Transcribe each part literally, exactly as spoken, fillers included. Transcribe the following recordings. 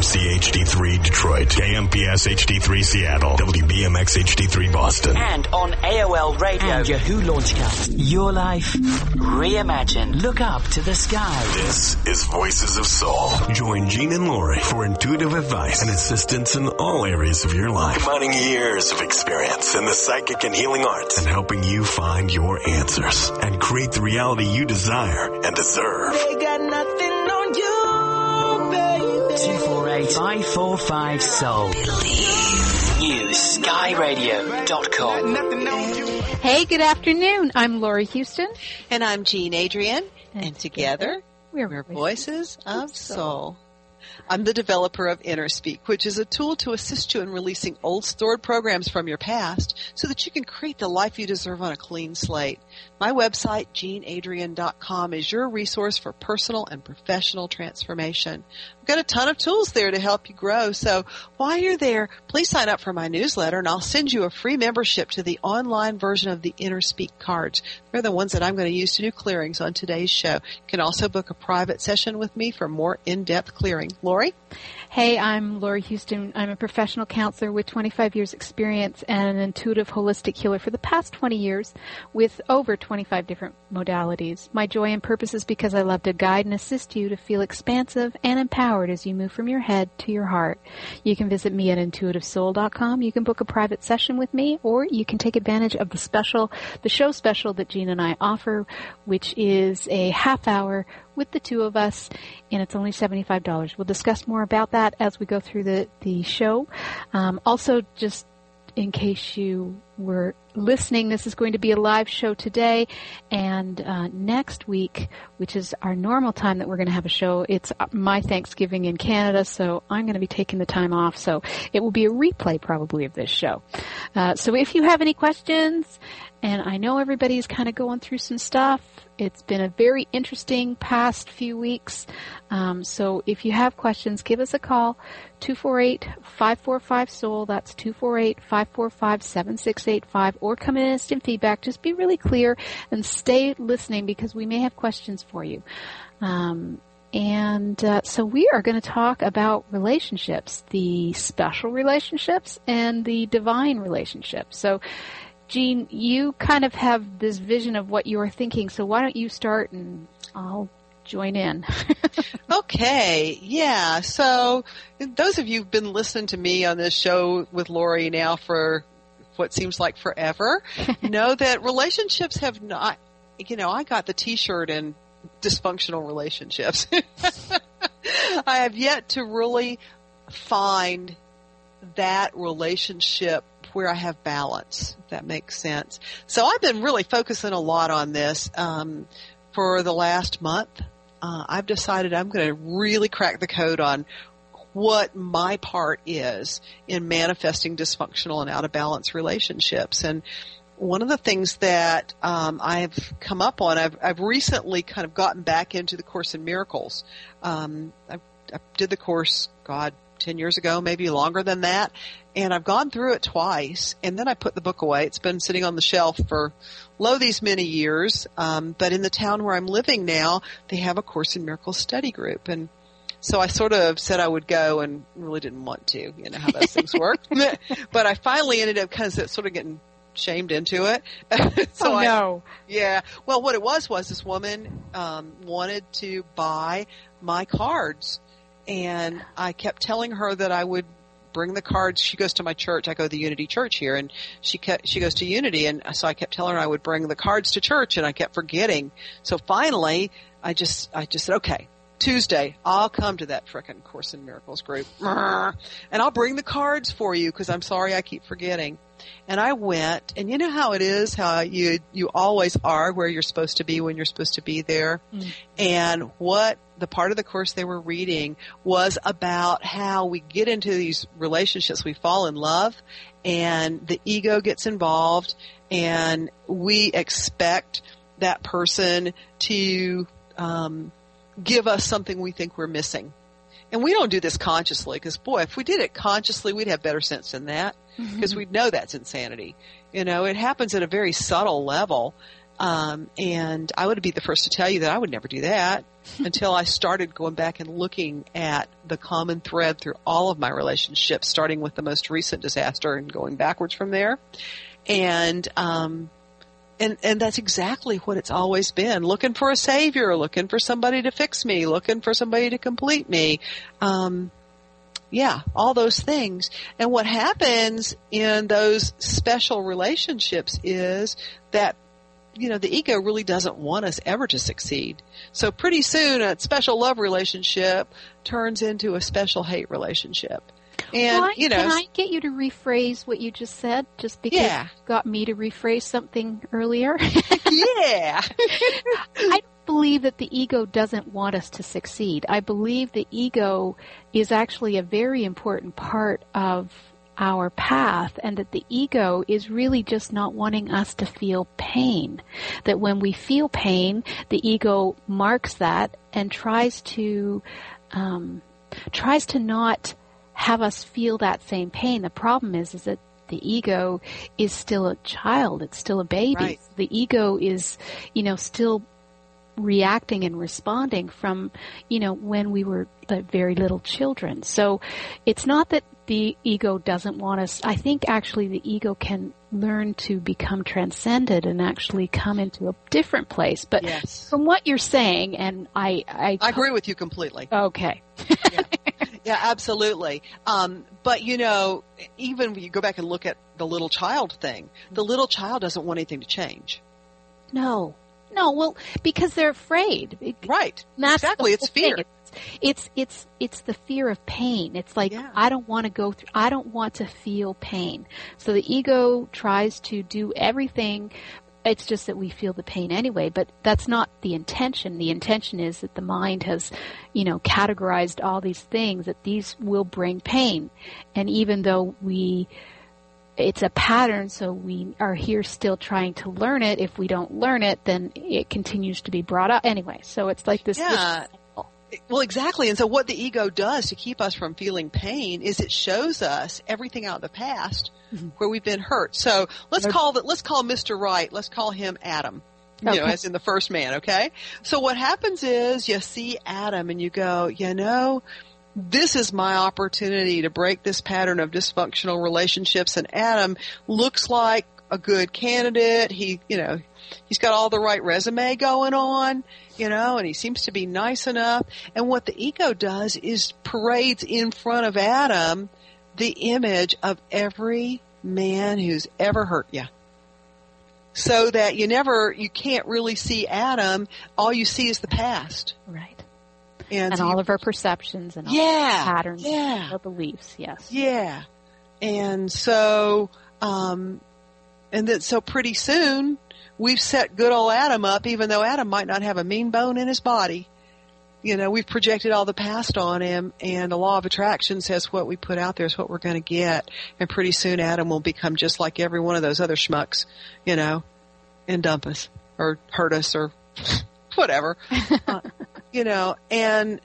C H D three Detroit, K M P S H D three Seattle, W B M X H D three Boston, and on A O L Radio and Yahoo Launchcast. Your life reimagined. Look up to the sky. This is Voices of Soul. Join Gene and Lori for intuitive advice and assistance in all areas of your life, combining years of experience in the psychic and healing arts and helping you find your answers and create the reality you desire and deserve. They got nothing on you, baby. two four eight, five four five, soul. News sky radio dot com. Hey, good afternoon. I'm Lori Houston. And I'm Jean Adrian. And, and together, we're, we're Voices of Soul. I'm the developer of InnerSpeak, which is a tool to assist you in releasing old stored programs from your past so that you can create the life you deserve on a clean slate. My website, jean adrian dot com, is your resource for personal and professional transformation. I've got a ton of tools there to help you grow. So while you're there, please sign up for my newsletter, and I'll send you a free membership to the online version of the InnerSpeak cards. They're the ones that I'm going to use to do clearings on today's show. You can also book a private session with me for more in-depth clearing. Lori? Hey, I'm Lori Houston. I'm a professional counselor with twenty-five years experience and an intuitive holistic healer for the past twenty years with over twenty-five different modalities. My joy and purpose is because I love to guide and assist you to feel expansive and empowered as you move from your head to your heart. You can visit me at intuitive soul dot com. You can book a private session with me, or you can take advantage of the special, the show special that Jean and I offer, which is a half hour with the two of us, and it's only seventy-five dollars. We'll discuss more about that as we go through the, the show. Um, also, just in case you were listening, this is going to be a live show today, and uh, next week, which is our normal time that we're going to have a show, it's my Thanksgiving in Canada, so I'm going to be taking the time off, so it will be a replay probably of this show. Uh, so if you have any questions, and I know everybody's kind of going through some stuff, it's been a very interesting past few weeks. Um, so if you have questions, give us a call, two four eight, five four five, soul. That's two four eight, five four five, seven six eight five. Or come in instant feedback. Just be really clear and stay listening because we may have questions for you. Um, and uh, so we are going to talk about relationships, the special relationships and the divine relationships. So Jean, you kind of have this vision of what you're thinking, so why don't you start and I'll join in. Okay, yeah. So those of you who've been listening to me on this show with Lori now for what seems like forever know that relationships have not, you know, I got the T-shirt in dysfunctional relationships. I have yet to really find that relationship where I have balance, if that makes sense. So I've been really focusing a lot on this um, for the last month. Uh, I've decided I'm going to really crack the code on what my part is in manifesting dysfunctional and out of balance relationships. And one of the things that um, I've come up on, I've, I've recently kind of gotten back into the Course in Miracles. Um, I, I did the course, God, ten years ago, maybe longer than that. And I've gone through it twice, and then I put the book away. It's been sitting on the shelf for, lo, these many years. Um, but in the town where I'm living now, they have a Course in Miracles study group. And so I sort of said I would go and really didn't want to. You know how those things work. But I finally ended up kind of sort of getting shamed into it. so oh, no. I, yeah. Well, what it was was this woman um, wanted to buy my cards. And I kept telling her that I would bring the cards. She goes to my church. I go to the Unity Church here, and she kept, she goes to Unity, and so I kept telling her I would bring the cards to church, and I kept forgetting. So finally, I just I just said, okay, Tuesday, I'll come to that frickin' Course in Miracles group, and I'll bring the cards for you because I'm sorry I keep forgetting. And I went, and you know how it is, how you you always are where you're supposed to be when you're supposed to be there. Mm. And what the part of the course they were reading was about how we get into these relationships, we fall in love, and the ego gets involved, and we expect that person to um, give us something we think we're missing. And we don't do this consciously because, boy, if we did it consciously, we'd have better sense than that because mm-hmm. we'd know that's insanity. You know, it happens at a very subtle level. Um, and I would be the first to tell you that I would never do that. until I started going back and looking at the common thread through all of my relationships, starting with the most recent disaster and going backwards from there. And, um, and, and that's exactly what it's always been. Looking for a savior, looking for somebody to fix me, looking for somebody to complete me. Um, yeah, all those things. And what happens in those special relationships is that, you know, the ego really doesn't want us ever to succeed. So pretty soon a special love relationship turns into a special hate relationship. And, well, you know, can I get you to rephrase what you just said, just because yeah. you got me to rephrase something earlier? yeah. I believe that the ego doesn't want us to succeed. I believe the ego is actually a very important part of our path, and that the ego is really just not wanting us to feel pain. That when we feel pain, the ego marks that and tries to um, tries to not have us feel that same pain. The problem is, is that the ego is still a child. It's still a baby. Right. The ego is, you know, still reacting and responding from, you know, when we were very little children. So it's not that the ego doesn't want us. I think actually the ego can learn to become transcended and actually come into a different place. But yes. from what you're saying, and I... I, I agree with you completely. Okay. yeah. yeah, absolutely. Um, but, you know, even when you go back and look at the little child thing, the little child doesn't want anything to change. No. No, well, because they're afraid. Right. That's exactly. It's fear. It's, it's, it's, it's the fear of pain. It's like, yeah. I don't want to go through, I don't want to feel pain. So the ego tries to do everything. It's just that we feel the pain anyway, but that's not the intention. The intention is that the mind has, you know, categorized all these things, that these will bring pain. And even though we, it's a pattern, so we are here still trying to learn it. If we don't learn it, then it continues to be brought up anyway. So it's like this. Yeah. Well, exactly. And so what the ego does to keep us from feeling pain is it shows us everything out of the past mm-hmm. where we've been hurt. So let's call that, let's call Mister Right, let's call him Adam. You okay. know, as in the first man, okay? So what happens is you see Adam and you go, you know, this is my opportunity to break this pattern of dysfunctional relationships. And Adam looks like a good candidate. He, you know, he's got all the right resume going on, you know, and he seems to be nice enough. And what the ego does is parades in front of Adam the image of every man who's ever hurt you. So that you never, you can't really see Adam. All you see is the past. Right. And, and so all you, of our perceptions and all yeah, our patterns yeah. and our beliefs, yes. Yeah. And so, um, and then so pretty soon we've set good old Adam up, even though Adam might not have a mean bone in his body. You know, we've projected all the past on him, and the law of attraction says what we put out there is what we're going to get. And pretty soon Adam will become just like every one of those other schmucks, you know, and dump us or hurt us or whatever. uh, you know, and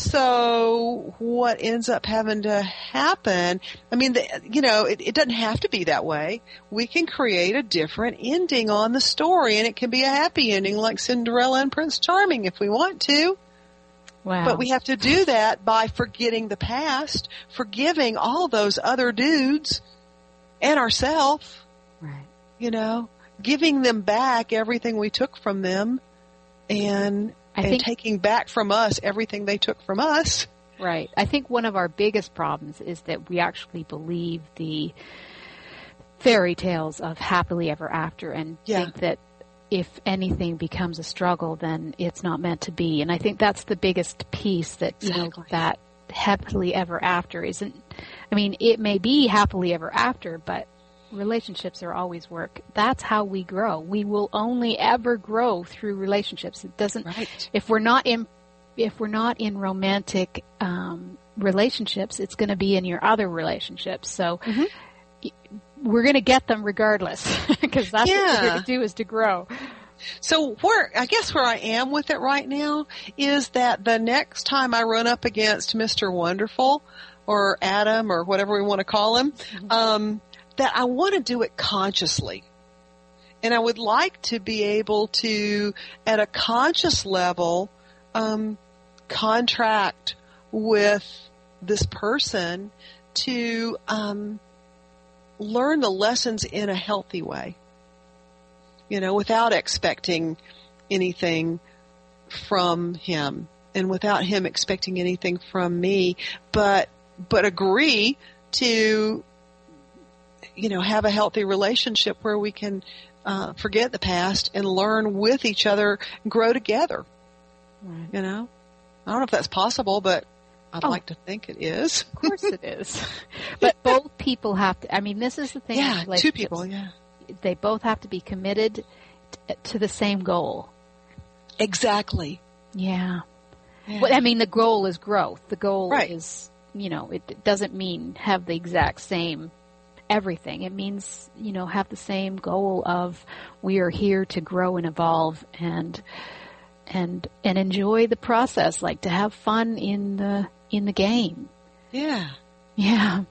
so what ends up having to happen, I mean, the, you know, it, it doesn't have to be that way. We can create a different ending on the story, and it can be a happy ending like Cinderella and Prince Charming if we want to. Wow. But we have to do that by forgetting the past, forgiving all those other dudes and ourselves, right. you know, giving them back everything we took from them, and I and think, taking back from us everything they took from us. Right. I think one of our biggest problems is that we actually believe the fairy tales of happily ever after and yeah. think that if anything becomes a struggle, then it's not meant to be. And I think that's the biggest piece that, you exactly. know, that happily ever after isn't, I mean, it may be happily ever after, but relationships are always work. That's how we grow. We will only ever grow through relationships. It doesn't, right. if we're not in, if we're not in romantic, um, relationships, it's going to be in your other relationships. So mm-hmm. we're going to get them regardless because that's yeah. what we're going to do is to grow. So where, I guess where I am with it right now is that the next time I run up against Mister Wonderful or Adam or whatever we want to call him, mm-hmm. um, that I want to do it consciously. And I would like to be able to, at a conscious level, um, contract with this person to um, learn the lessons in a healthy way, you know, without expecting anything from him and without him expecting anything from me, but but agree to, you know, have a healthy relationship where we can uh, forget the past and learn with each other, grow together. Right. You know, I don't know if that's possible, but I'd oh. like to think it is. Of course it is. But both people have to, I mean, this is the thing. Yeah, two people, yeah. They both have to be committed t- to the same goal. Exactly. Yeah. yeah. Well, I mean, the goal is growth. The goal right. is, you know, it, it doesn't mean have the exact same everything. It means, you know, have the same goal of we are here to grow and evolve and and and enjoy the process, like to have fun in the in the game. Yeah. Yeah.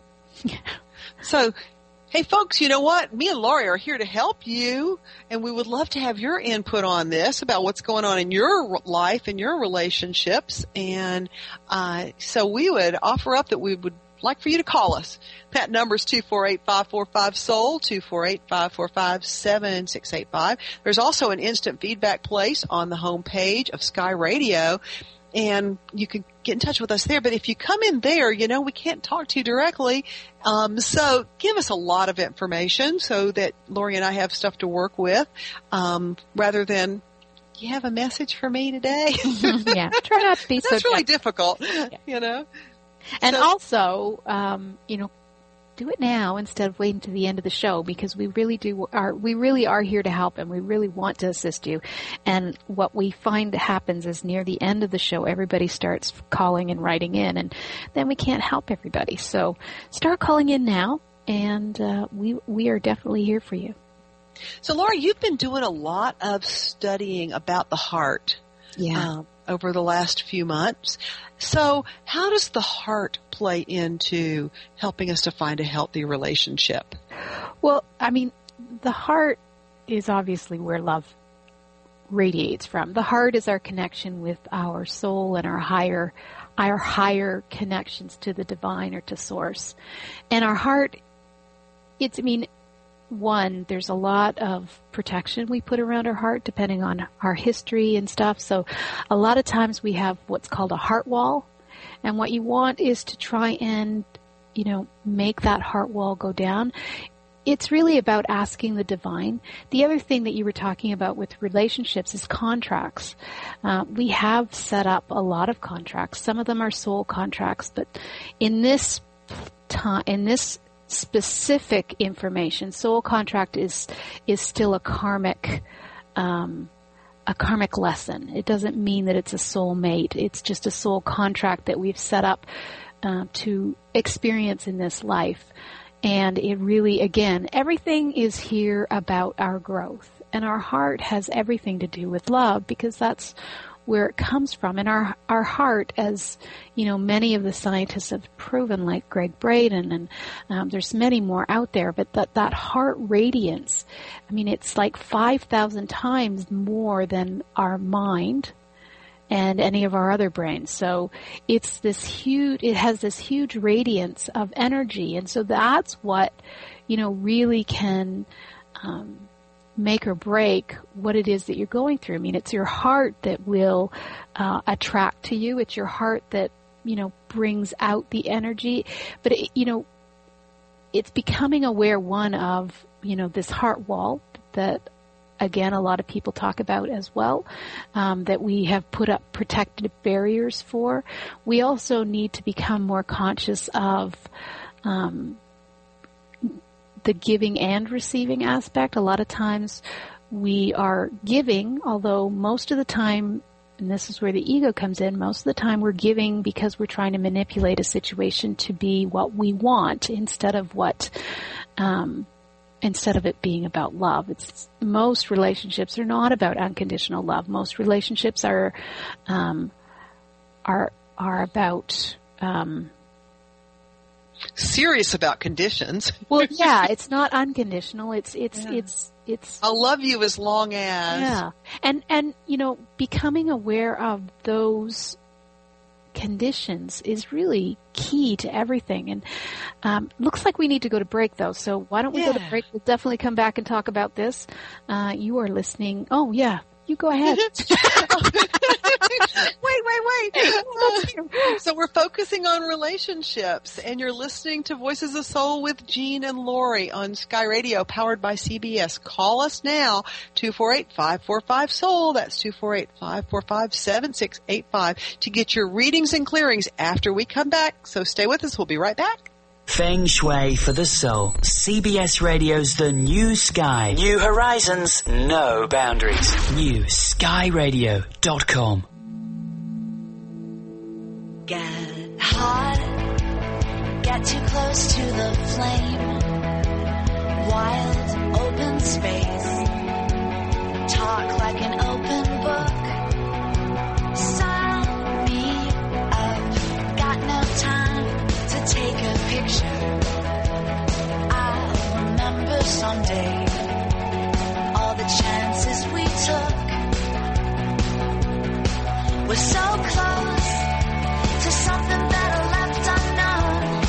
So, hey folks, you know what? Me and Laurie are here to help you, and we would love to have your input on this about what's going on in your life and your relationships. And uh, so we would offer up that we would like for you to call us. That number is two four eight, five four five, S O U L, two four eight, five four five, seven six eight five. There's also an instant feedback place on the home page of Sky Radio, and you can get in touch with us there. But if you come in there, you know, we can't talk to you directly. Um, so give us a lot of information so that Laurie and I have stuff to work with, um, rather than, do you have a message for me today? Yeah, try not to be so That's really tough. difficult, yeah. you know. And so, also, um, you know, do it now instead of waiting to the end of the show, because we really do are we really are here to help, and we really want to assist you. And what we find happens is near the end of the show, everybody starts calling and writing in, and then we can't help everybody. So start calling in now, and uh, we we are definitely here for you. So, Laura, you've been doing a lot of studying about the heart. Yeah. Um, over the last few months. So how does the heart play into helping us to find a healthy relationship? Well, I mean, the heart is obviously where love radiates from. The heart is our connection with our soul and our higher, our higher connections to the divine or to source. And our heart, it's, I mean, one, there's a lot of protection we put around our heart depending on our history and stuff. So a lot of times we have what's called a heart wall. And what you want is to try and, you know, make that heart wall go down. It's really about asking the divine. The other thing that you were talking about with relationships is contracts. Uh, we have set up a lot of contracts. Some of them are soul contracts, but in this time, in this specific information, soul contract is is still a karmic um, a karmic lesson. It doesn't mean that it's a soul mate. It's just a soul contract that we've set up uh, to experience in this life. And it really, again, everything is here about our growth, and our heart has everything to do with love, because that's where it comes from. And our our heart, as you know, many of the scientists have proven, like Greg Braden, and um, there's many more out there, but that, that heart radiance, I mean, it's like five thousand times more than our mind and any of our other brains. So it's this huge, it has this huge radiance of energy. And so that's what, you know, really can um make or break what it is that you're going through. I mean, it's your heart that will uh, attract to you. It's your heart that, you know, brings out the energy. But, it, you know, it's becoming aware, one, of, you know, this heart wall that, again, a lot of people talk about as well, um, that we have put up protective barriers for. We also need to become more conscious of um the giving and receiving aspect. A lot of times we are giving, although most of the time, and this is where the ego comes in, most of the time we're giving because we're trying to manipulate a situation to be what we want instead of what, um, instead of it being about love. It's, most relationships are not about unconditional love. Most relationships are, um, are, are about, um, serious about conditions. Well, yeah, it's not unconditional. It's it's yeah. it's it's. I'll love you as long as. Yeah. And, and, you know, becoming aware of those conditions is really key to everything. And um, looks like we need to go to break, though. So why don't we yeah. go to break? We'll definitely come back and talk about this. Uh, you are listening. Oh, yeah. You go ahead. wait, wait, wait. So we're focusing on relationships, and you're listening to Voices of Soul with Jean and Lori on Sky Radio, powered by C B S. Call us now, two four eight, five four five, SOUL. That's two four eight, five four five, seven six eight five to get your readings and clearings after we come back. So stay with us. We'll be right back. Feng Shui for the Soul. C B S Radio's The New Sky. New horizons, no boundaries. New sky radio dot com. Get hot, get too close to the flame. Wild, open space. Talk like an open book. Sign me up. Got no time to take a picture. I'll remember someday all the chances we took. We're so close to something better left unknown.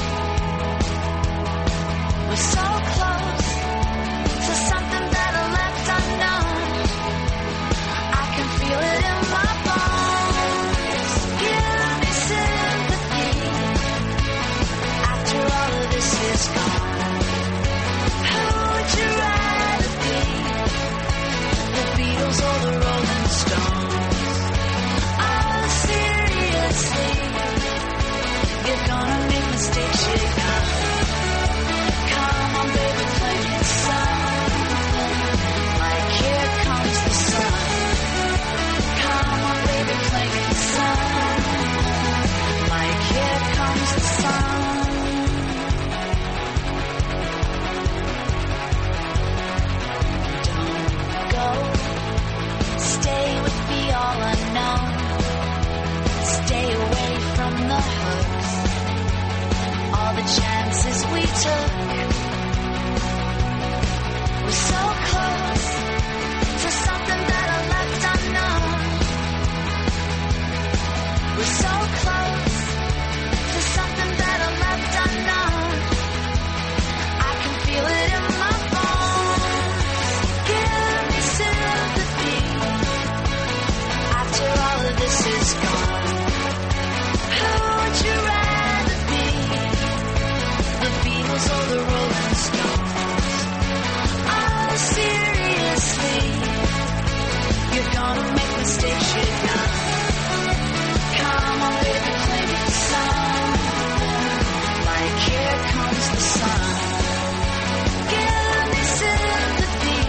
We're so close to something better left unknown. I can feel it in my bones. Give me sympathy after all of this is gone. Who would you rather be? The Beatles or the Rolling Stones? Oh, seriously, you're gonna make mistakes, you know. Come on, baby, play me something like Here Comes the Sun. Come on, baby, play me something like Here Comes the Sun. Don't go, stay with the all unknown. Stay away from the hooks, all the chances we took. We're so close to something better left unknown. We're so close to something better left unknown. I can feel it in my bones. Give me sympathy after all of this is gone. Who would you rather be? The Beatles or the Rolling Stones? Oh, seriously, you're gonna make mistakes, you know. Come on, baby, play me something like Here Comes the Sun. Give me sympathy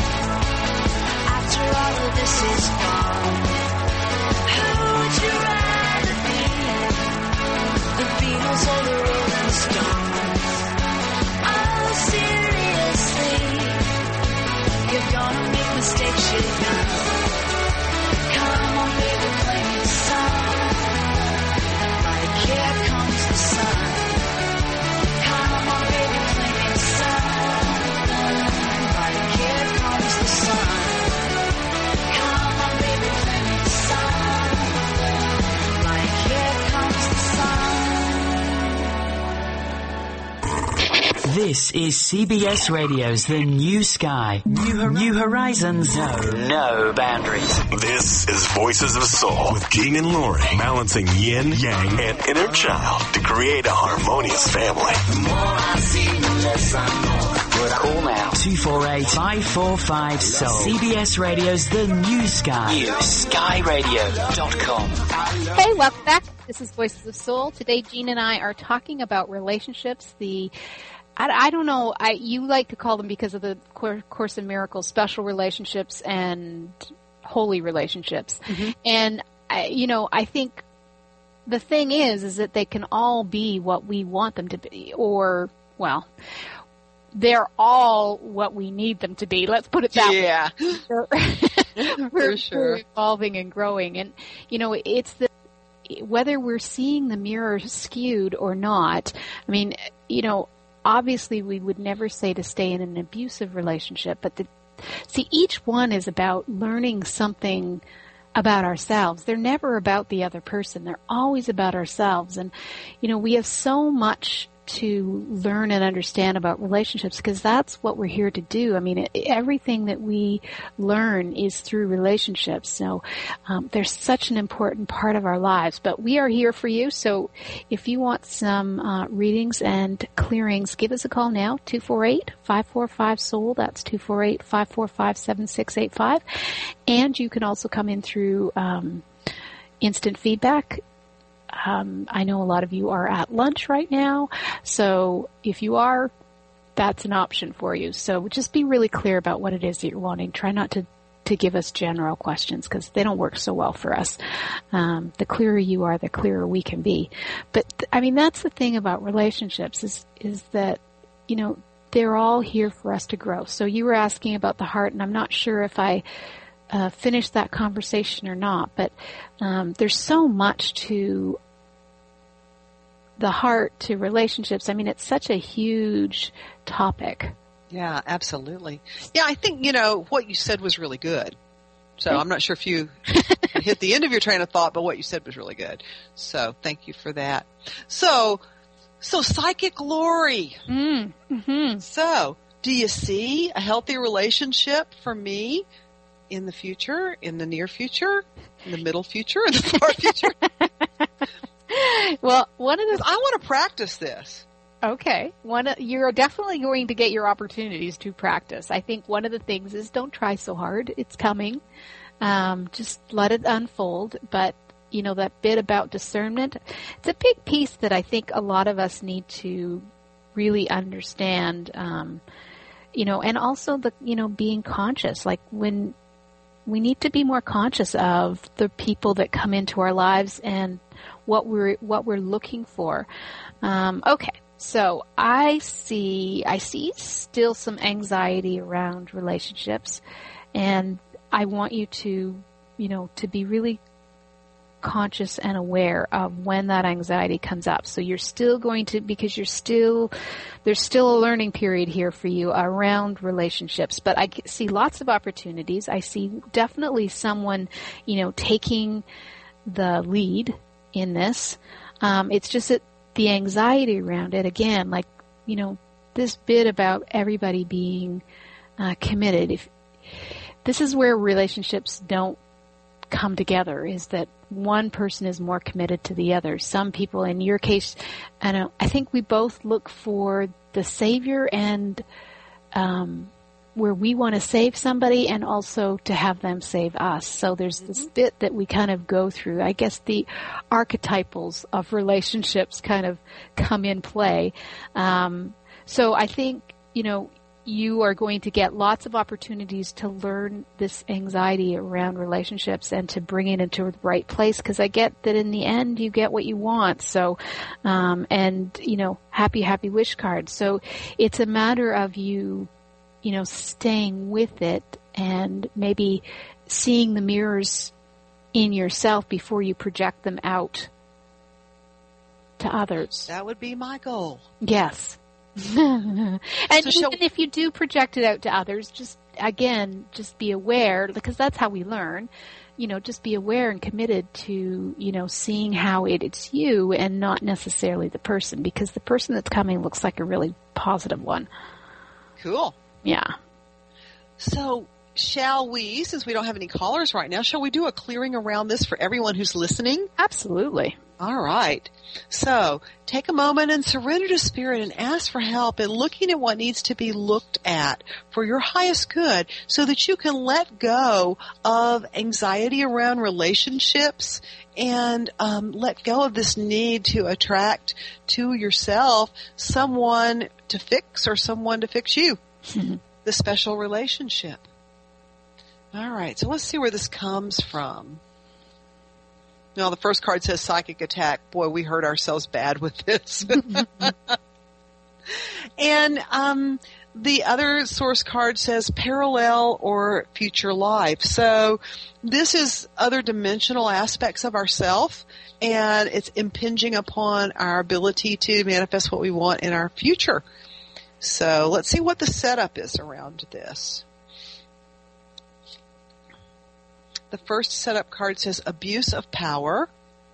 after all of this is gone. Who would you rather be? The Beatles or the Rolling Stones? Oh, seriously, you're gonna make mistakes, you know. Come on, baby, play me something like Here Comes the Sun. Come on, baby, play me something like Here Comes the Sun. Come on, baby, play me something like Here Comes the Sun. This is C B S Radio's The New Sky. New, hor- New horizons, no, no boundaries. This is Voices of Soul with Jean and Lori, balancing yin, yang, and inner child to create a harmonious family. Call now. two four eight, five four five, SOUL. C B S Radio's The New Sky. New sky radio dot com. Hey, welcome back. This is Voices of Soul. Today, Jean and I are talking about relationships. The I, I don't know. I you like to call them, because of the Course in Miracles, special relationships and holy relationships. Mm-hmm. And I, you know, I think the thing is, is that they can all be what we want them to be, or well, they're all what we need them to be. Let's put it that yeah. way. we're, For sure. We're evolving and growing, and you know, it's the whether we're seeing the mirror skewed or not. I mean, you know. Obviously, we would never say to stay in an abusive relationship, but the see, each one is about learning something about ourselves. They're never about the other person. They're always about ourselves. And, you know, we have so much to learn and understand about relationships because that's what we're here to do. I mean, it, everything that we learn is through relationships. So um, they're such an important part of our lives. But we are here for you. So if you want some uh, readings and clearings, give us a call now, two four eight, five four five, S O U L. That's two four eight, five four five, seven six eight five. And you can also come in through um, instant feedback. Um, I know a lot of you are at lunch right now, so if you are, that's an option for you. So just be really clear about what it is that you're wanting. Try not to, to give us general questions because they don't work so well for us. Um, the clearer you are, the clearer we can be. But, I mean, that's the thing about relationships is, is that, you know, they're all here for us to grow. So you were asking about the heart, and I'm not sure if I Uh, finish that conversation or not, but um, there's so much to the heart, to relationships. I mean, it's such a huge topic. Yeah, absolutely. Yeah, I think, you know, what you said was really good. So I'm not sure if you hit the end of your train of thought, but what you said was really good. So thank you for that. So, so Psychic Lori. Mm, mm-hmm. So, do you see a healthy relationship for me in the future, in the near future, in the middle future, in the far future? Well, one of the I want to practice this. Okay, one of, you're definitely going to get your opportunities to practice. I think one of the things is don't try so hard. It's coming. Um, just let it unfold. But you know that bit about discernment. It's a big piece that I think a lot of us need to really understand. Um, you know, and also the you know being conscious, like when. We need to be more conscious of the people that come into our lives and what we're what we're looking for. Um, okay, so I see I see still some anxiety around relationships, and I want you to you know to be really conscious and aware of when that anxiety comes up. So you're still going to, because you're still, there's still a learning period here for you around relationships, but I see lots of opportunities. I see definitely someone, you know, taking the lead in this. Um, it's just that the anxiety around it, again, like, you know, this bit about everybody being uh, committed. If this is where relationships don't come together, is that one person is more committed to the other. Some people, in your case, I know, I think we both look for the savior and um, where we want to save somebody and also to have them save us. So there's mm-hmm. this bit that we kind of go through. I guess the archetypals of relationships kind of come in play. Um, so I think, you know, you are going to get lots of opportunities to learn this anxiety around relationships and to bring it into the right place, because I get that in the end you get what you want. So, um, and, you know, happy, happy wish card. So it's a matter of you, you know, staying with it and maybe seeing the mirrors in yourself before you project them out to others. That would be my goal. Yes. and so shall- even if you do project it out to others, just, again, just be aware, because that's how we learn, you know, just be aware and committed to, you know, seeing how it, it's you and not necessarily the person, because the person that's coming looks like a really positive one. Cool. Yeah. So shall we, since we don't have any callers right now, shall we do a clearing around this for everyone who's listening? Absolutely. All right. So take a moment and surrender to Spirit and ask for help in looking at what needs to be looked at for your highest good, so that you can let go of anxiety around relationships and um, let go of this need to attract to yourself someone to fix or someone to fix you. The special relationship. All right. So let's see where this comes from. Now, the first card says psychic attack. Boy, we hurt ourselves bad with this. And um, the other source card says parallel or future life. So this is other dimensional aspects of ourself, and it's impinging upon our ability to manifest what we want in our future. So let's see what the setup is around this. the first setup card says abuse of power,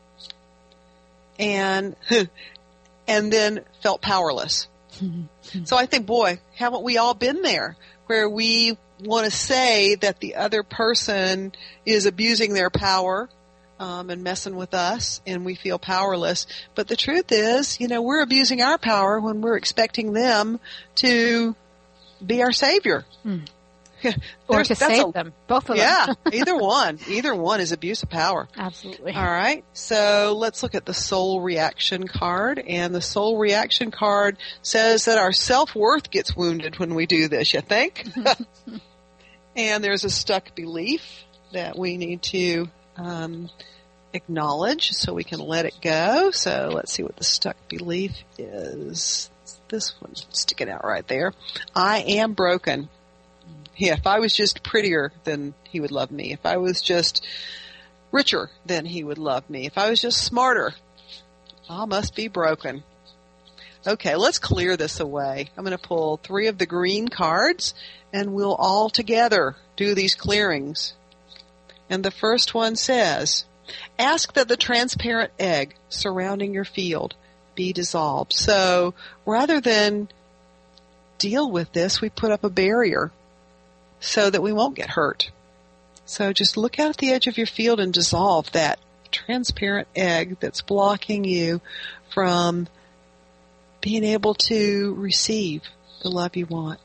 and and then felt powerless. So I think, boy, haven't we all been there, where we want to say that the other person is abusing their power um, and messing with us, and we feel powerless. But the truth is, you know, we're abusing our power when we're expecting them to be our savior. Hmm. Or to that's save a- them. Both of Yeah, them. either one. Either one is abuse of power. Absolutely. All right, so let's look at the soul reaction card. And the soul reaction card says that our self-worth gets wounded when we do this, you think? And there's a stuck belief that we need to um, acknowledge so we can let it go. So let's see what the stuck belief is. This one sticking out right there. I am broken. Yeah, if I was just prettier, then he would love me. If I was just richer, then he would love me. If I was just smarter, I must be broken. Okay, let's clear this away. I'm going to pull three of the green cards, and we'll all together do these clearings. And the first one says, ask that the transparent egg surrounding your field be dissolved. So rather than deal with this, we put up a barrier so that we won't get hurt. So just look out at the edge of your field and dissolve that transparent egg that's blocking you from being able to receive the love you want.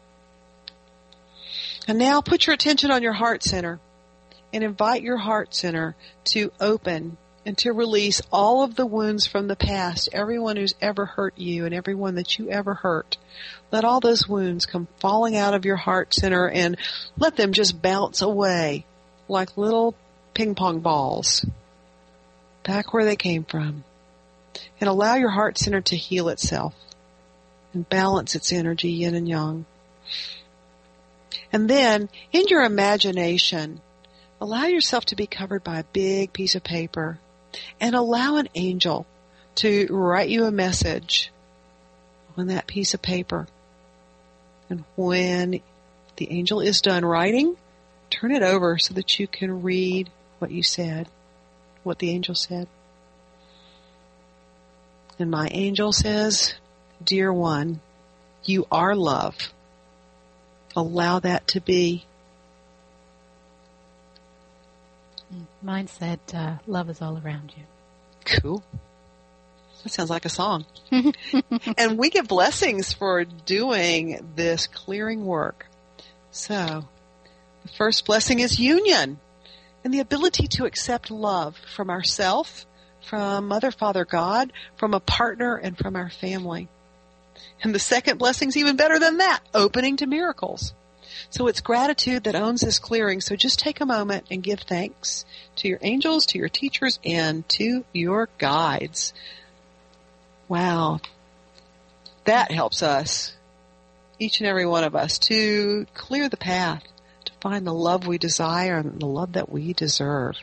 And now put your attention on your heart center and invite your heart center to open and to release all of the wounds from the past, everyone who's ever hurt you and everyone that you ever hurt. Let all those wounds come falling out of your heart center and let them just bounce away like little ping pong balls back where they came from. And allow your heart center to heal itself and balance its energy, yin and yang. And then, in your imagination, allow yourself to be covered by a big piece of paper and allow an angel to write you a message on that piece of paper. And when the angel is done writing, turn it over so that you can read what you said, what the angel said. And my angel says, dear one, you are love. Allow that to be. Mine said, uh, love is all around you. Cool. That sounds like a song. And we get blessings for doing this clearing work. So, the first blessing is union and the ability to accept love from ourselves, from Mother, Father, God, from a partner, and from our family. And the second blessing is even better than that, opening to miracles. So it's gratitude that owns this clearing. So just take a moment and give thanks to your angels, to your teachers, and to your guides. Wow. That helps us, each and every one of us, to clear the path, to find the love we desire and the love that we deserve.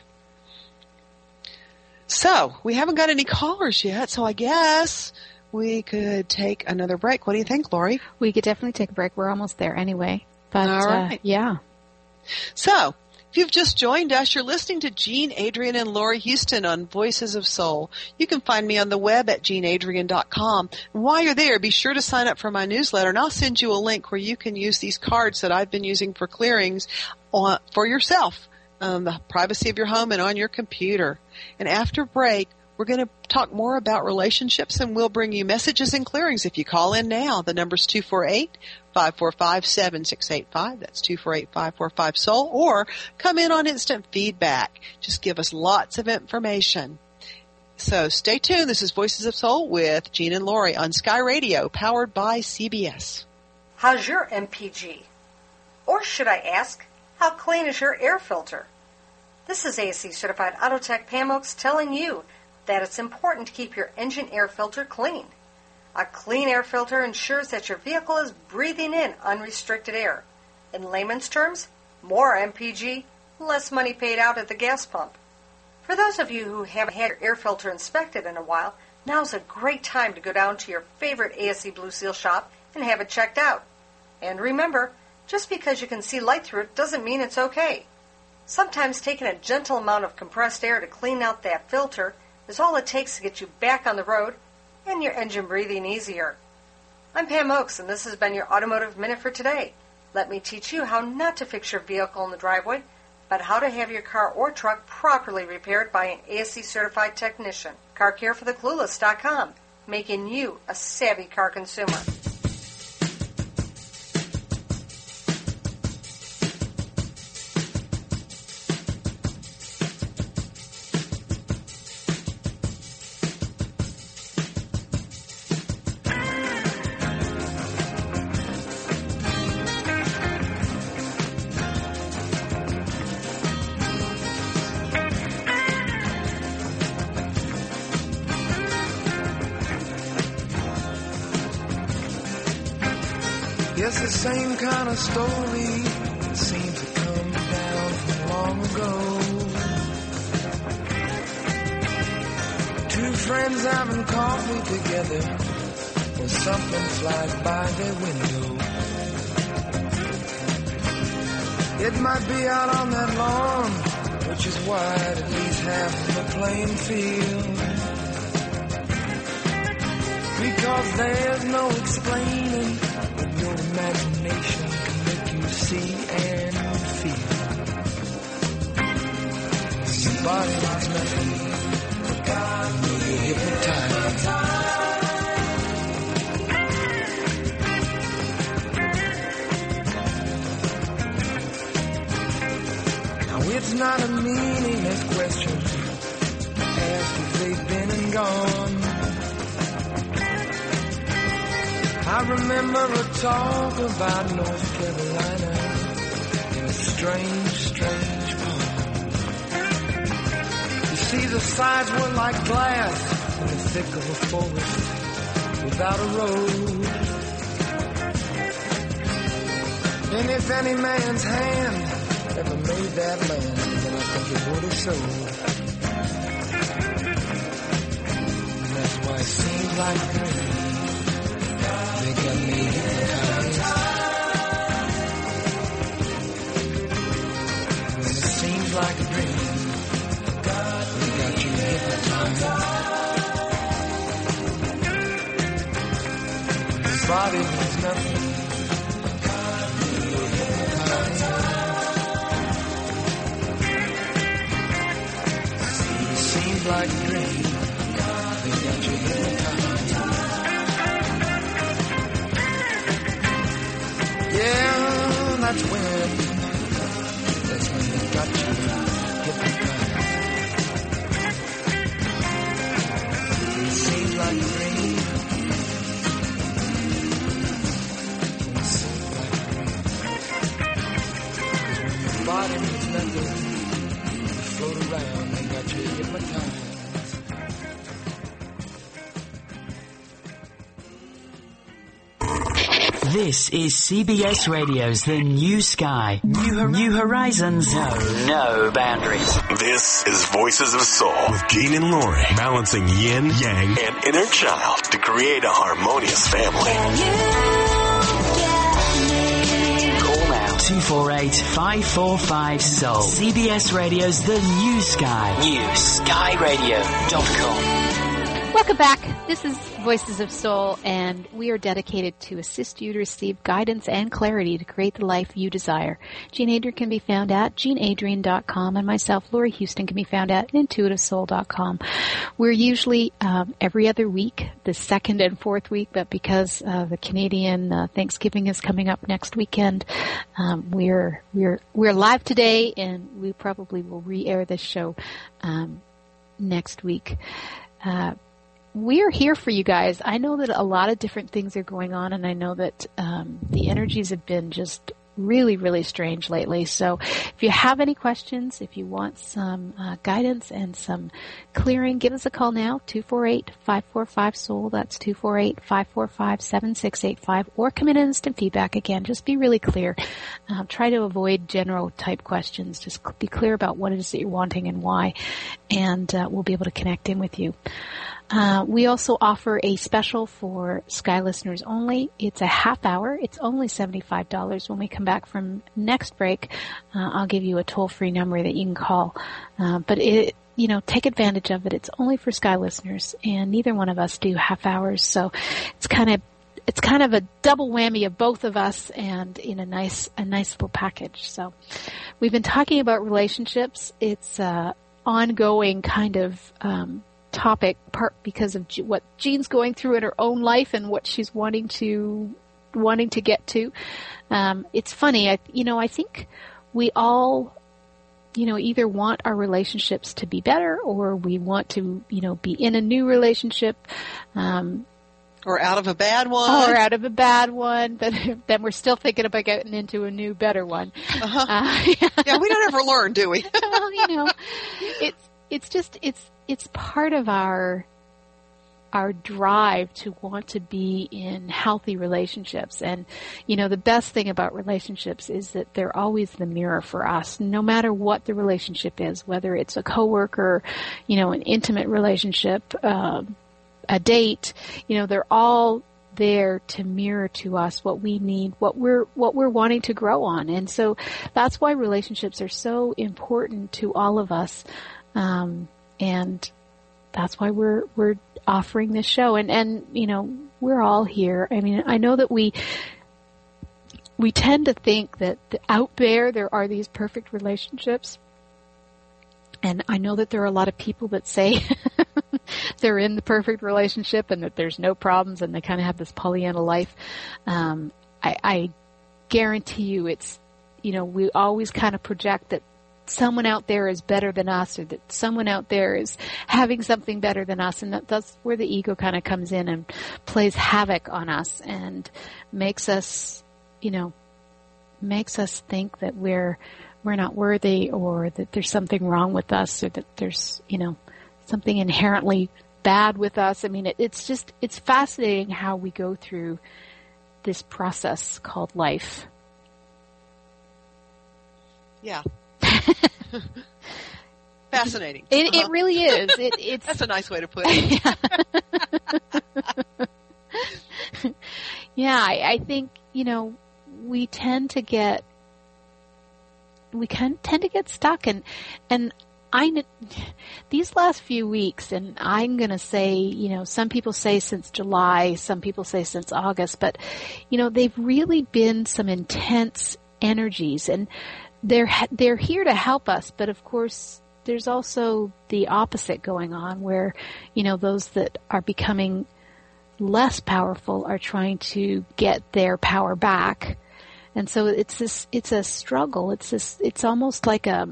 So, we haven't got any callers yet, so I guess we could take another break. What do you think, Lori? We could definitely take a break. We're almost there anyway. But, All right. uh, yeah. So, if you've just joined us, you're listening to Jean Adrian and Lori Houston on Voices of Soul. You can find me on the web at jean adrian dot com. And while you're there, be sure to sign up for my newsletter, and I'll send you a link where you can use these cards that I've been using for clearings on, for yourself, um, the privacy of your home and on your computer. And after break, we're going to talk more about relationships, and we'll bring you messages and clearings. If you call in now, the number's two four eight, five four five, seven six eight five. That's two four eight, five four five, S O U L. Or come in on instant feedback. Just give us lots of information. So stay tuned. This is Voices of Soul with Jean and Lori on Sky Radio, powered by C B S. How's your M P G? Or should I ask, how clean is your air filter? This is A S C Certified Auto Tech Pam Oaks telling you that it's important to keep your engine air filter clean. A clean air filter ensures that your vehicle is breathing in unrestricted air. In layman's terms, more M P G, less money paid out at the gas pump. For those of you who haven't had your air filter inspected in a while, now's a great time to go down to your favorite A S C Blue Seal shop and have it checked out. And remember, just because you can see light through it doesn't mean it's okay. Sometimes taking a gentle amount of compressed air to clean out that filter is all it takes to get you back on the road and your engine breathing easier. I'm Pam Oakes, and this has been your Automotive Minute for today. Let me teach you how not to fix your vehicle in the driveway, but how to have your car or truck properly repaired by an A S E certified technician. car care for the clueless dot com, making you a savvy car consumer. Yes, the same kind of story seems to come down from long ago. Two friends having coffee together when something flies by their window. It might be out on that lawn, which is wide, at least half of the playing field. Because there's no explaining what your imagination can make you see and feel. Your body wants nothing, you're hypnotized. Now it's not a meaningless question asked if they've been and gone. I remember a talk about North Carolina in a strange, strange poem. You see, the sides were like glass in the thick of a forest without a road. And if any man's hand ever made that land, then I think it would have showed. And that's why it seems like a dream. They got me hypnotized. When it seems like a dream, they got you hypnotized. Your body means nothing. You're hypnotized. It seems like a dream. They got you hypnotized. Yeah, that's when, that's when they got you hypnotized. It seems like a dream. It seems like a dream. Your body means nothing. You float around, they got you hypnotized. This is C B S Radio's The New Sky. New, Hor- New Horizons. No, no boundaries. This is Voices of Soul with Gene and Lori, balancing yin, yang, and inner child to create a harmonious family. Call now. two four eight, five four five, soul. C B S Radio's The New Sky. new sky radio dot com. Welcome back. This is Voices of Soul, and we are dedicated to assist you to receive guidance and clarity to create the life you desire. Jean Adrian can be found at jean adrian dot com, and myself, Lori Houston, can be found at intuitive soul dot com. We're usually um, every other week, the second and fourth week, but because uh, the Canadian uh, Thanksgiving is coming up next weekend, um, we're we're we're live today, and we probably will re-air this show um, next week. Uh, We are here for you guys. I know that a lot of different things are going on, and I know that um, the energies have been just really, really strange lately. So if you have any questions, if you want some uh, guidance and some clearing, give us a call now, two four eight, five four five, soul. That's two four eight, five four five, seven six eight five. Or come in instant feedback. Again, just be really clear. Uh, try to avoid general type questions. Just be clear about what it is that you're wanting and why, and uh, we'll be able to connect in with you. Uh, we also offer a special for Sky listeners only. It's a half hour. It's only seventy-five dollars. When we come back from next break, uh, I'll give you a toll-free number that you can call. Uh, but it, you know, take advantage of it. It's only for Sky listeners, and neither one of us do half hours, so it's kind of it's kind of a double whammy of both of us, and in a nice a nice little package. So, we've been talking about relationships. It's uh, ongoing kind of um, topic, part because of G- what Jean's going through in her own life and what she's wanting to wanting to get to. Um, it's funny, I, you know. I think we all, you know, either want our relationships to be better, or we want to, you know, be in a new relationship, um, or out of a bad one, or out of a bad one. But then we're still thinking about getting into a new, better one. Uh-huh. Uh, yeah. yeah, we don't ever learn, do we? Well, you know, it's it's just it's it's part of our our drive to want to be in healthy relationships. And, you know, the best thing about relationships is that they're always the mirror for us, no matter what the relationship is, whether it's a coworker, you know, an intimate relationship, uh, a date, you know, they're all there to mirror to us what we need, what we're, what we're wanting to grow on. And so that's why relationships are so important to all of us. Um, and that's why we're, we're offering this show. And, and, you know, we're all here. I mean, I know that we, we tend to think that out there, there are these perfect relationships. And I know that there are a lot of people that say they're in the perfect relationship and that there's no problems and they kind of have this Pollyanna life. Um, I, I guarantee you it's, you know, we always kind of project that someone out there is better than us, or that someone out there is having something better than us, and that, that's where the ego kind of comes in and plays havoc on us and makes us, you know, makes us think that we're we're not worthy, or that there's something wrong with us, or that there's, you know, something inherently bad with us. I mean, it, it's just it's fascinating how we go through this process called life. Yeah. Fascinating. It, uh-huh. it really is. It, it's That's a nice way to put it. Yeah, yeah I, I think, you know, we tend to get, we can tend to get stuck, and, and I, these last few weeks, and I'm going to say, you know, some people say since July, some people say since August, but, you know, they've really been some intense energies, and they're, they're here to help us. But of course, there's also the opposite going on where, you know, those that are becoming less powerful are trying to get their power back. And so it's this, it's a struggle. It's this, it's almost like a,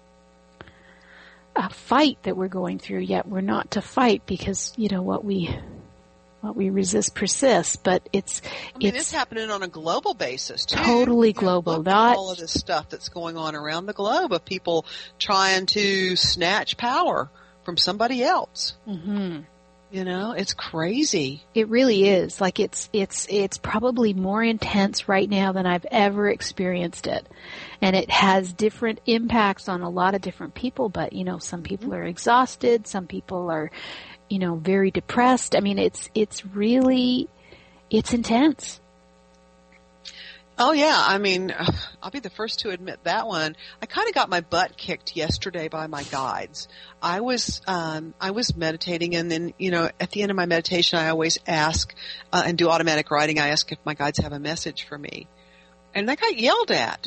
a fight that we're going through, yet we're not to fight because, you know, what we, what we resist persists, but it's, I mean, it's, it's happening on a global basis too. Totally you know, global. Look at Not all of this stuff that's going on around the globe of people trying to snatch power from somebody else. Mm-hmm. You know, it's crazy. It really is. Like it's, it's, it's probably more intense right now than I've ever experienced it. And it has different impacts on a lot of different people, but you know, some people are exhausted, some people are, you know, very depressed. I mean, it's, it's really, it's intense. Oh yeah, I mean, I'll be the first to admit that one. I kind of got my butt kicked yesterday by my guides. I was, um, I was meditating, and then, you know, at the end of my meditation, I always ask, uh, and do automatic writing. I ask if my guides have a message for me, and I got yelled at.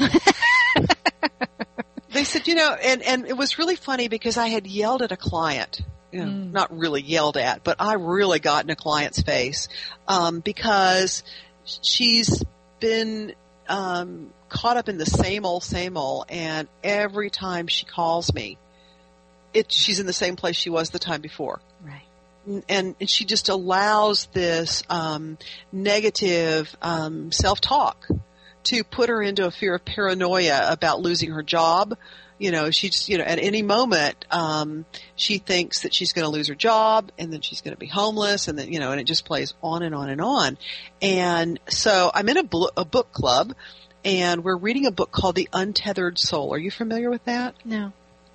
They said, you know, and and it was really funny because I had yelled at a client. You know, mm. Not really yelled at, but I really got in a client's face um, because she's been um, caught up in the same old, same old, and every time she calls me, it she's in the same place she was the time before. Right. And, and she just allows this um, negative um, self-talk to put her into a fear of paranoia about losing her job. You know, she's, you know, at any moment, um, she thinks that she's going to lose her job, and then she's going to be homeless, and then, you know, and it just plays on and on and on. And so I'm in a, bl- a book club, and we're reading a book called The Untethered Soul. Are you familiar with that? No.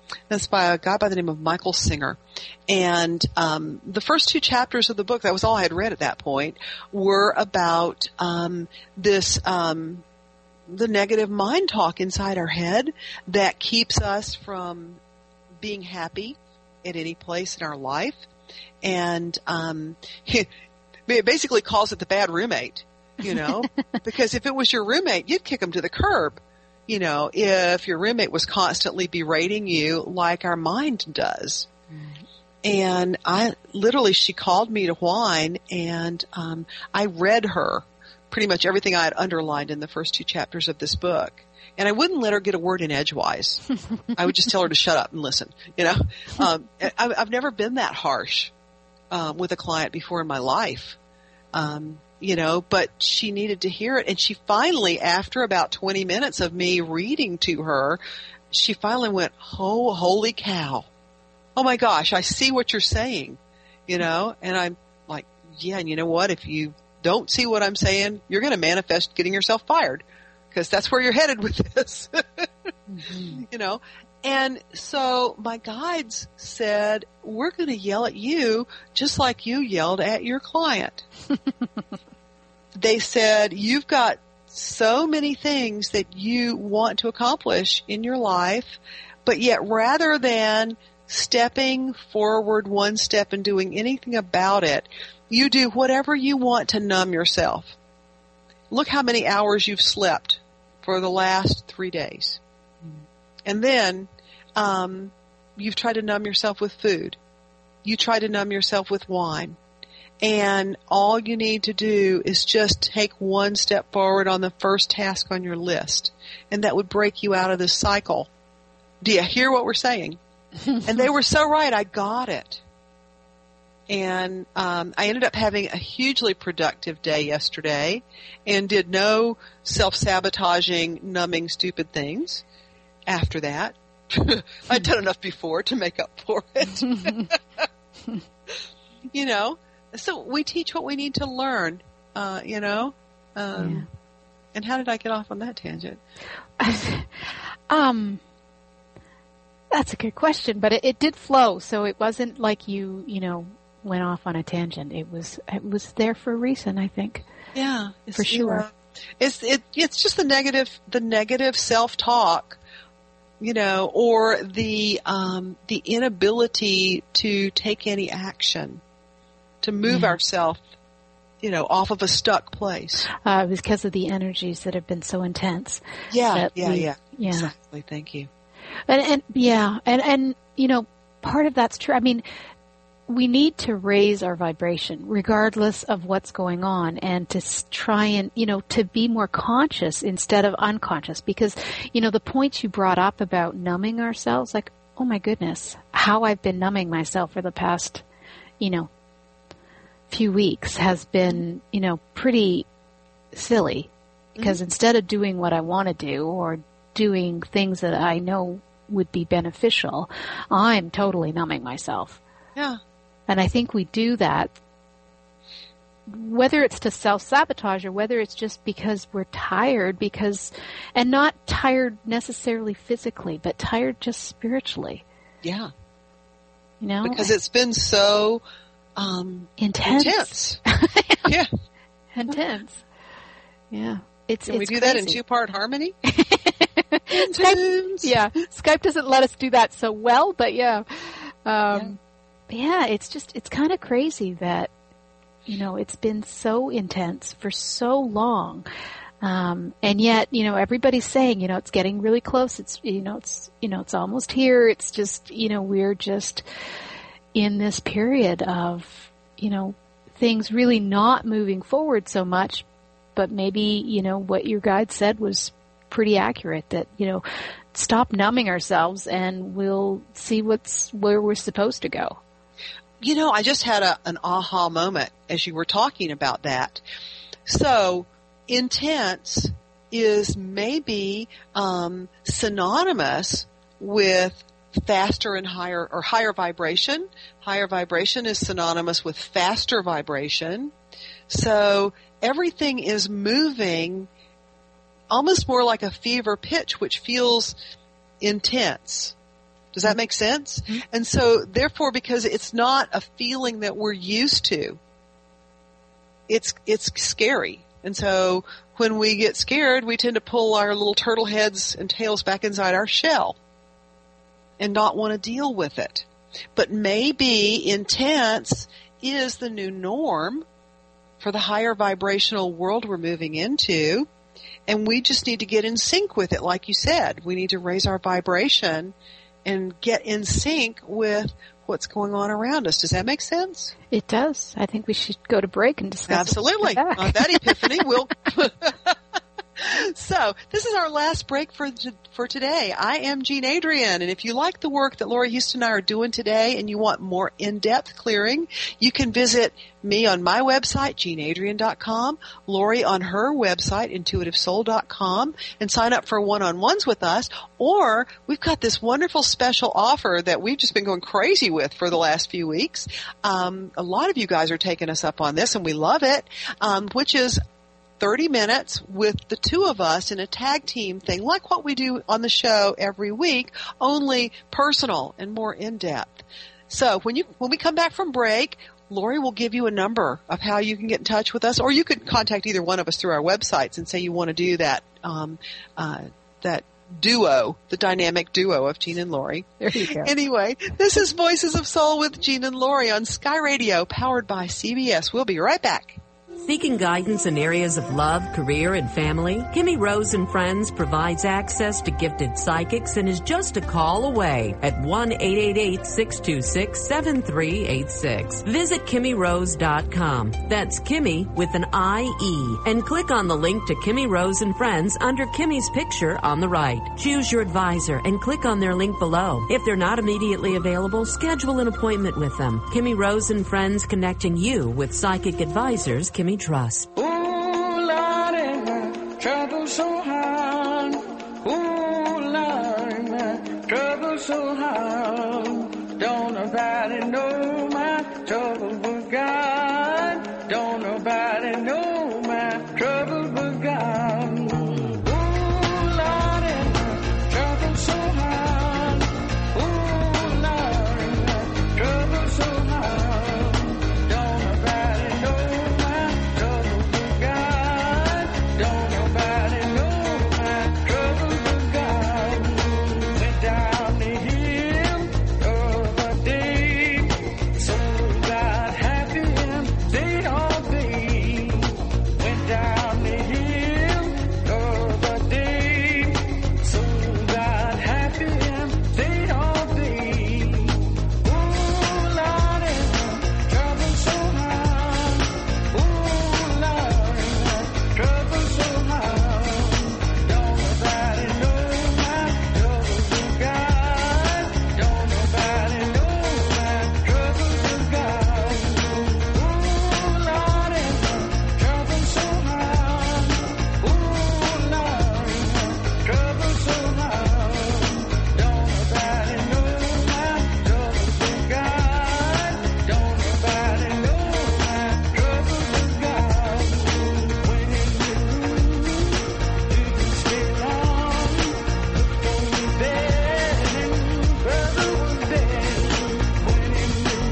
That's by a guy by the name of Michael Singer. And um, the first two chapters of the book, that was all I had read at that point, were about um, this, um, the negative mind talk inside our head that keeps us from being happy at any place in our life. And um, it basically calls it the bad roommate, you know, because if it was your roommate, you'd kick him to the curb. You know, if your roommate was constantly berating you like our mind does. Mm. And I literally, she called me to whine, and um, I read her pretty much everything I had underlined in the first two chapters of this book. And I wouldn't let her get a word in edgewise. I would just tell her to shut up and listen. You know, um, I, I've never been that harsh um, with a client before in my life. Um, You know, but she needed to hear it. And she finally, after about twenty minutes of me reading to her, she finally went, oh, holy cow. Oh my gosh, I see what you're saying, you know? And I'm like, yeah, and you know what? If you don't see what I'm saying, you're going to manifest getting yourself fired, because that's where you're headed with this, mm-hmm. you know? And so my guides said, we're going to yell at you just like you yelled at your client. They said, you've got so many things that you want to accomplish in your life, but yet rather than stepping forward one step and doing anything about it, you do whatever you want to numb yourself. Look how many hours you've slept for the last three days. And then um, you've tried to numb yourself with food. You try to numb yourself with wine. And all you need to do is just take one step forward on the first task on your list. And that would break you out of this cycle. Do you hear what we're saying? And they were so right. I got it. And um, I ended up having a hugely productive day yesterday and did no self-sabotaging, numbing, stupid things after that. I'd done enough before to make up for it. You know? So we teach what we need to learn, uh, you know? Um, yeah. And how did I get off on that tangent? um, that's a good question, but it, it did flow, so it wasn't like you, you know, went off on a tangent. It was, it was there for a reason, I think. Yeah. For sure. Uh, it's, it, it's just the negative, the negative self-talk, you know, or the, um, the inability to take any action. To move yeah. ourselves, you know, off of a stuck place. Uh, it was because of the energies that have been so intense. Yeah, yeah, we, yeah, yeah. Exactly. Thank you. And, and yeah, and, and, you know, part of that's true. I mean, we need to raise our vibration regardless of what's going on, and to try and, you know, to be more conscious instead of unconscious, because, you know, the points you brought up about numbing ourselves, like, oh my goodness, how I've been numbing myself for the past, you know, few weeks has been, you know, pretty silly, because mm-hmm. instead of doing what I want to do or doing things that I know would be beneficial, I'm totally numbing myself. Yeah. And I think we do that, whether it's to self-sabotage or whether it's just because we're tired, because, and not tired necessarily physically, but tired just spiritually. Yeah. You know? Because it's been so Um, intense. Intense. Yeah. Intense. Yeah. It's, Can it's we do crazy. that in two-part harmony? Skype, yeah. Skype doesn't let us do that so well, but yeah. Um, yeah. yeah, it's just, it's kind of crazy that, you know, it's been so intense for so long. Um, and yet, you know, everybody's saying, you know, it's getting really close. It's, you know, it's, you know, it's almost here. It's just, you know, we're just in this period of, you know, things really not moving forward so much, but maybe, you know, what your guide said was pretty accurate, that, you know, stop numbing ourselves and we'll see what's, where we're supposed to go. You know, I just had a, an aha moment as you were talking about that. So intense is maybe, um, synonymous with faster and higher, or higher vibration. Higher vibration is synonymous with faster vibration. So everything is moving almost more like a fever pitch, which feels intense. Does that make sense? Mm-hmm. And so, therefore, because it's not a feeling that we're used to, it's it's scary. And so, when we get scared, we tend to pull our little turtle heads and tails back inside our shell and not want to deal with it. But maybe intense is the new norm for the higher vibrational world we're moving into, and we just need to get in sync with it. Like you said, we need to raise our vibration and get in sync with what's going on around us. Does that make sense? It does. I think we should go to break and discuss. Absolutely. It back. On that epiphany, we'll... So, this is our last break for for today. I am Jean Adrian, and if you like the work that Laurie Houston and I are doing today and you want more in-depth clearing, you can visit me on my website, jean adrian dot com, Laurie on her website, intuitive soul dot com, and sign up for one-on-ones with us. Or we've got this wonderful special offer that we've just been going crazy with for the last few weeks. Um, a lot of you guys are taking us up on this, and we love it, um, which is thirty minutes with the two of us in a tag team thing, like what we do on the show every week, only personal and more in-depth. So when you when we come back from break, Laurie will give you a number of how you can get in touch with us, or you could contact either one of us through our websites and say you want to do that um, uh, that duo, the dynamic duo of Jean and Laurie. There you go. Anyway, this is Voices of Soul with Jean and Laurie on Sky Radio, powered by C B S. We'll be right back. Seeking guidance in areas of love, career, and family? Kimmy Rose and Friends provides access to gifted psychics and is just a call away at one eight eight eight, six two six, seven three eight six. Visit kimmy rose dot com. That's Kimmy with an I E. And click on the link to Kimmy Rose and Friends under Kimmy's picture on the right. Choose your advisor and click on their link below. If they're not immediately available, schedule an appointment with them. Kimmy Rose and Friends, connecting you with psychic advisors Kimmy trust. Ooh, Lordy, my trouble so hard. Ooh, Lordy, my trouble so hard. Don't nobody know my trouble but God. Don't nobody know my trouble but God. Ooh, Lordy, my trouble so hard. Ooh, Lordy, my trouble so hard. Don't nobody know. Don't nobody know my trouble but God. Went down the hill the other day, so got happy and stayed all day. Went down the hill the other day, so got happy and stayed all day. Ooh, Lordy, trouble so hard. Ooh, Lordy, trouble so hard. Don't nobody know my trouble but God. Don't nobody know my trouble but God. Ooh, Lordy, trouble so hard. Ooh, Lordy, trouble so hard. Don't nobody know my trouble but God. Don't nobody know my trouble but God. When you didn't stay long, looked on the bed and brother was dead. When you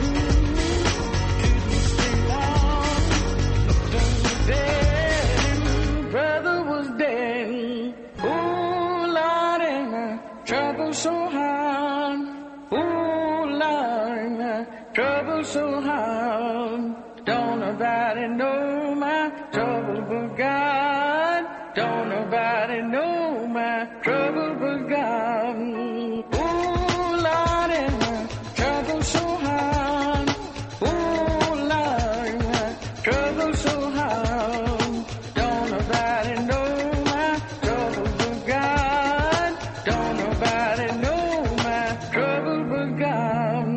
didn't stay long, looked on the bed and brother was dead. Ooh, Lordy, my trouble so hard. Ooh, Lordy, my trouble so hard. Don't nobody know my trouble but God. Don't nobody know my trouble but God. Ooh, Lordy, my trouble so hard. Ooh, Lordy, my trouble so hard. Don't nobody know my trouble but God. Don't nobody know my trouble but God.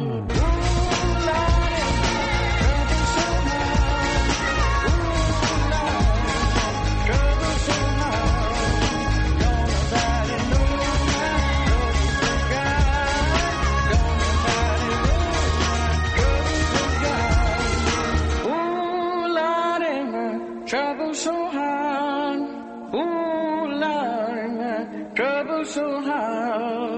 Ooh, Lordy, trouble so hard. Ooh, Lordy, trouble so hard. Don't nobody know my trouble but God. Don't nobody know my trouble but God. Ooh, Lordy, my trouble so hard. Ooh, Lordy, my trouble so hard.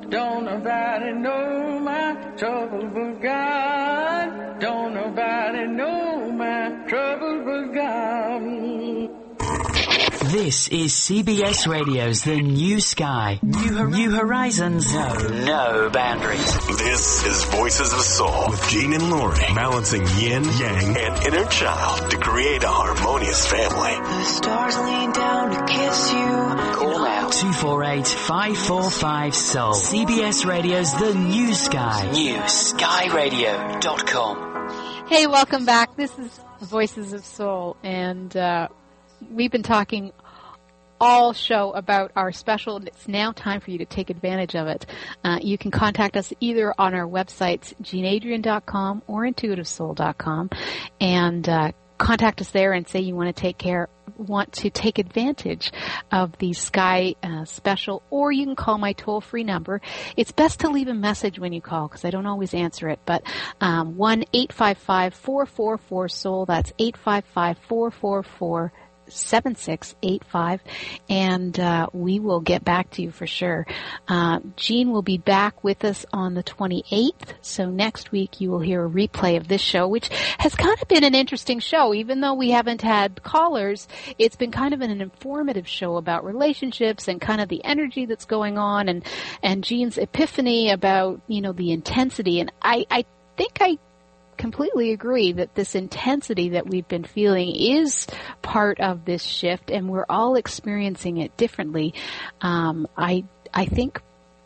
Don't nobody know my trouble but God. Don't nobody know my trouble but God. This is C B S Radio's The New Sky. New, Hor- New Horizons, no, no boundaries. This is Voices of Soul with Gene and Lori, balancing yin, yang, and inner child to create a harmonious family. The stars lean down to kiss you. Call now. two four eight, five four five, soul. C B S Radio's The New Sky. new sky radio dot com. Hey, welcome back. This is Voices of Soul, and uh, we've been talking all show about our special, and it's now time for you to take advantage of it. Uh, you can contact us either on our websites, gene adrian dot com or intuitive soul dot com, and uh, contact us there and say you want to take care, want to take advantage of the Sky uh, special, or you can call my toll-free number. It's best to leave a message when you call because I don't always answer it, but um, one eight five five, four four four, soul. That's eight five five, four four four, seven six eight five, and uh, we will get back to you for sure. Uh, Gene will be back with us on the twenty-eighth, so next week you will hear a replay of this show, which has kind of been an interesting show. Even though we haven't had callers, it's been kind of an informative show about relationships and kind of the energy that's going on, and, and Gene's epiphany about, you know, the intensity. And I, I think I completely agree that this intensity that we've been feeling is part of this shift, and we're all experiencing it differently. Um, I I think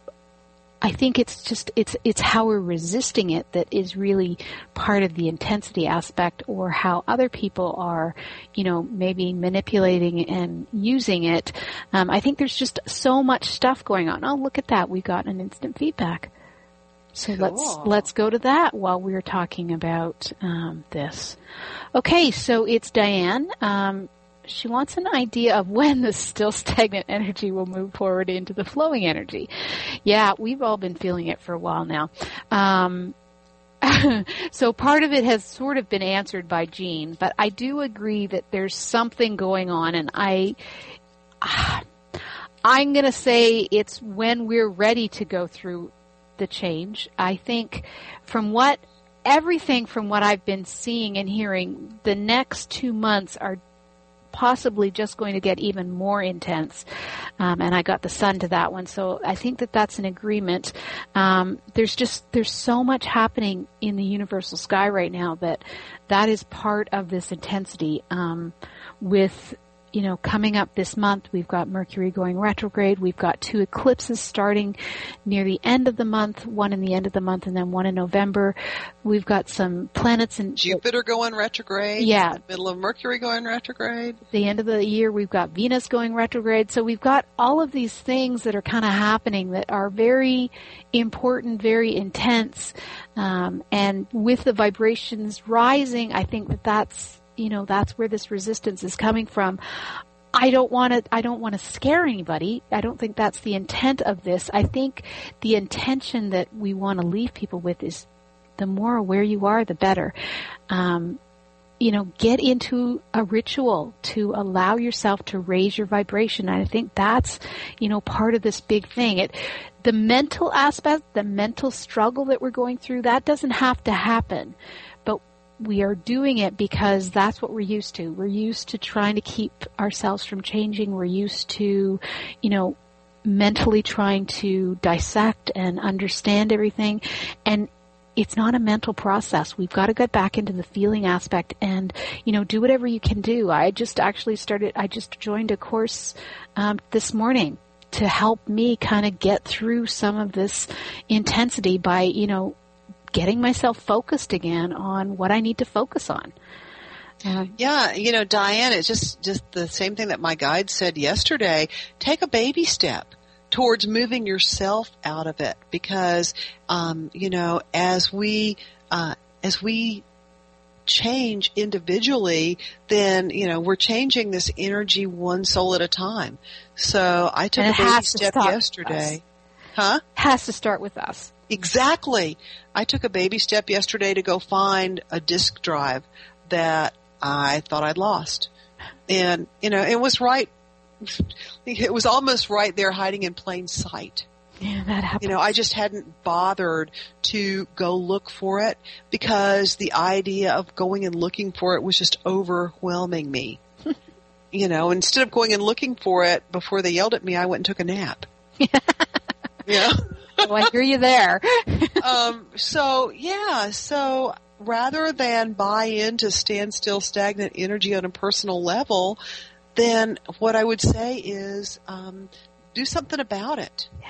I think it's just it's it's how we're resisting it that is really part of the intensity aspect, or how other people are, you know, maybe manipulating and using it. Um, I think there's just so much stuff going on. Oh, look at that! We got an instant feedback. So Cool. let's let's go to that while we're talking about um, this. Okay, so it's Diane. Um, she wants an idea of when the still stagnant energy will move forward into the flowing energy. Yeah, we've all been feeling it for a while now. Um, so part of it has sort of been answered by Gene, but I do agree that there's something going on, and I. Uh, I'm going to say it's when we're ready to go through the change. I think from what, everything from what I've been seeing and hearing, the next two months are possibly just going to get even more intense. Um, and I got the sun to that one. So I think that that's an agreement. Um, there's just, there's so much happening in the universal sky right now that that is part of this intensity. Um, with You know, coming up this month, we've got Mercury going retrograde. We've got two eclipses starting near the end of the month, one in the end of the month and then one in November. We've got some planets in Jupiter going retrograde. Yeah. The middle of Mercury going retrograde. The end of the year, we've got Venus going retrograde. So we've got all of these things that are kind of happening that are very important, very intense. Um, and with the vibrations rising, I think that that's, you know, that's where this resistance is coming from. I don't want to, I don't want to scare anybody. I don't think that's the intent of this. I think the intention that we want to leave people with is the more aware you are, the better. Um, you know, get into a ritual to allow yourself to raise your vibration. And I think that's, you know, part of this big thing. It, the mental aspect, the mental struggle that we're going through, that doesn't have to happen. But we are doing it because that's what we're used to. We're used to trying to keep ourselves from changing. We're used to, you know, mentally trying to dissect and understand everything. And it's not a mental process. We've got to get back into the feeling aspect and, you know, do whatever you can do. I just actually started, I just joined a course um, this morning to help me kind of get through some of this intensity by, you know, getting myself focused again on what I need to focus on. Uh, yeah, you know, Diane, it's just, just the same thing that my guide said yesterday. Take a baby step towards moving yourself out of it because, um, you know, as we, uh, as we change individually, then, you know, we're changing this energy one soul at a time. So I took a baby step yesterday. Huh? Has to start with us. Exactly. I took a baby step yesterday to go find a disk drive that I thought I'd lost. And, you know, it was right, it was almost right there hiding in plain sight. Yeah, that happens. You know, I just hadn't bothered to go look for it because the idea of going and looking for it was just overwhelming me. You know, instead of going and looking for it before they yelled at me, I went and took a nap. Yeah. Oh, I hear you there. um, so, yeah, so rather than buy into standstill, stagnant energy on a personal level, then what I would say is um, do something about it. Yeah.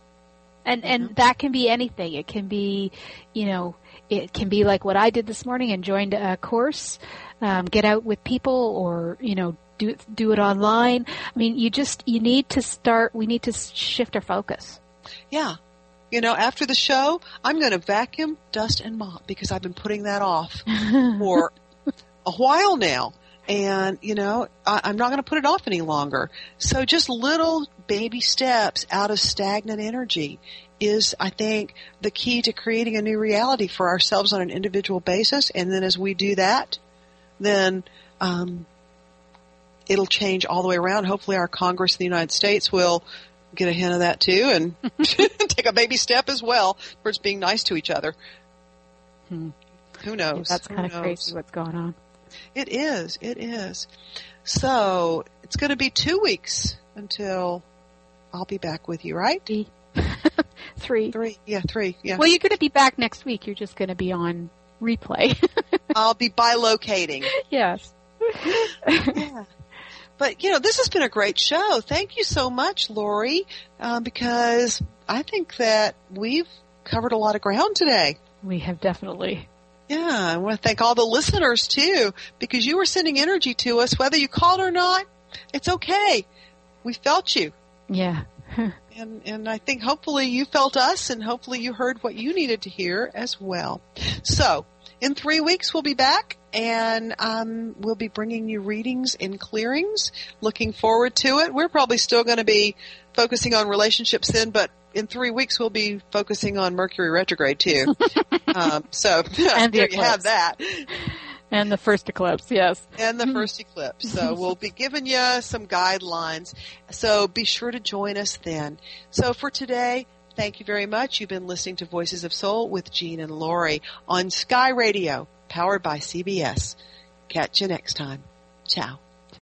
And and that can be anything. It can be, you know, it can be like what I did this morning and joined a course, um, get out with people, or, you know, do it, do it online. I mean, you just, you need to start, we need to shift our focus. Yeah. You know, after the show, I'm going to vacuum, dust, and mop because I've been putting that off for a while now. And, you know, I, I'm not going to put it off any longer. So just little baby steps out of stagnant energy is, I think, the key to creating a new reality for ourselves on an individual basis. And then as we do that, then um, it'll change all the way around. Hopefully our Congress in the United States will get a hint of that too and take a baby step as well towards being nice to each other. Hmm. Who knows? Yeah, that's Who kind of knows? crazy what's going on. It is. It is. So it's going to be two weeks until I'll be back with you, right? Three. Three. Three. Yeah, three. Yeah. Well, you're going to be back next week. You're just going to be on replay. I'll be bilocating. Yes. Yeah. But, you know, this has been a great show. Thank you so much, Lori, uh, because I think that we've covered a lot of ground today. We have definitely. Yeah, I want to thank all the listeners, too, because you were sending energy to us, whether you called or not. It's okay. We felt you. Yeah. and and I think hopefully you felt us, and hopefully you heard what you needed to hear as well. So, in three weeks, we'll be back, and um, we'll be bringing you readings and clearings. Looking forward to it. We're probably still going to be focusing on relationships then, but in three weeks, we'll be focusing on Mercury retrograde, too. um, so, and there the you have that. And the first eclipse, yes. And the first eclipse. So we'll be giving you some guidelines. So be sure to join us then. So for today, thank you very much. You've been listening to Voices of Soul with Jean and Lori on Sky Radio, powered by C B S. Catch you next time. Ciao.